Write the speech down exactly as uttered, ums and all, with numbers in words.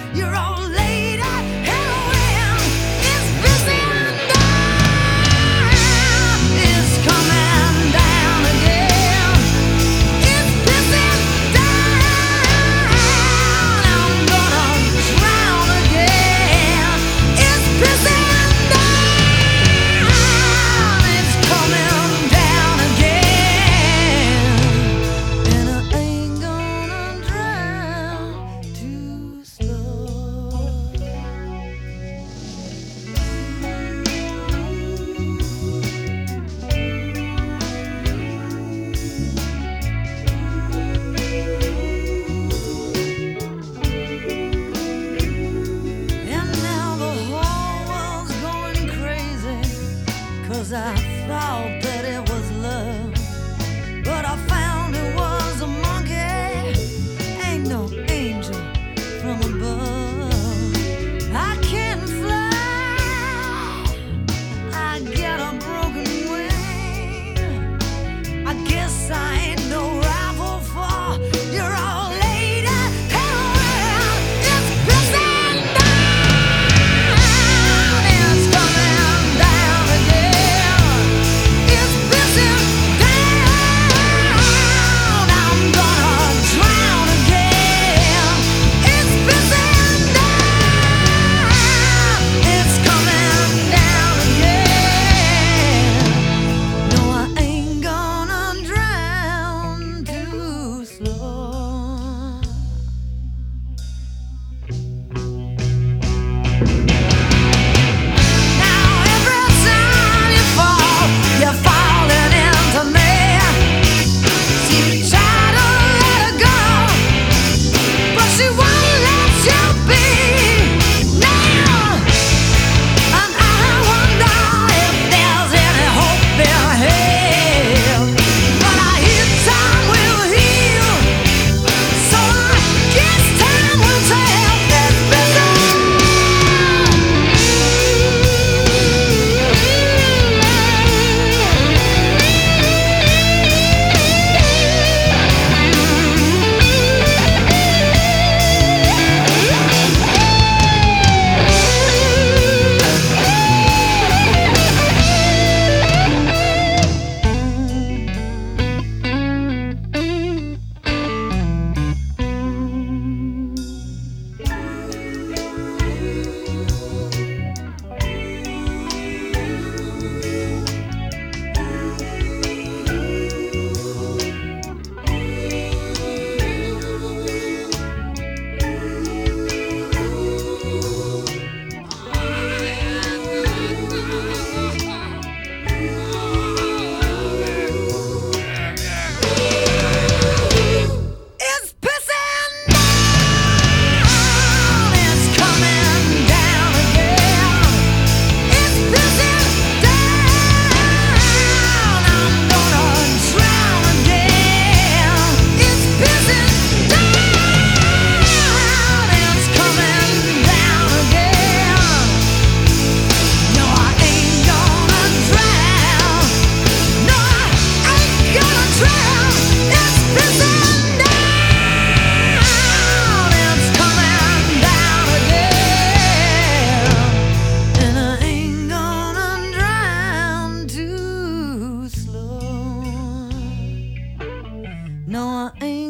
You're all laid up, heroin is busting down. It's coming down again. It's busting down. I'm gonna drown again. It's busting down. It's coming down again. And I ain't gonna drown too slow. And now the whole world's going crazy, 'cause I thought that it was love, but I found it was a monkey. Ain't no angel from above. I can't fly, I get a broken wing. I guess I ain't no rival for your old lady. Heroin is busting down. It's coming down again. It's busting down. I'm gonna drown again. It's busting down. It's coming down again. No, I ain't gonna drown too slow. Now every time you fall, you're falling into me. She tried to let her go, but she won't let you be. Now, and I wonder if there's any hope in hell. But I hear time will heal, so I guess time will tell. It's busting. It's pissing down. It's coming down again. It's pissing down. I'm gonna drown again. It's pissing down. It's coming down again. No, I ain't gonna drown. No, I ain't gonna drown. It's pissing down. It's coming down again. And I ain't gonna drown too slow. No, I ain't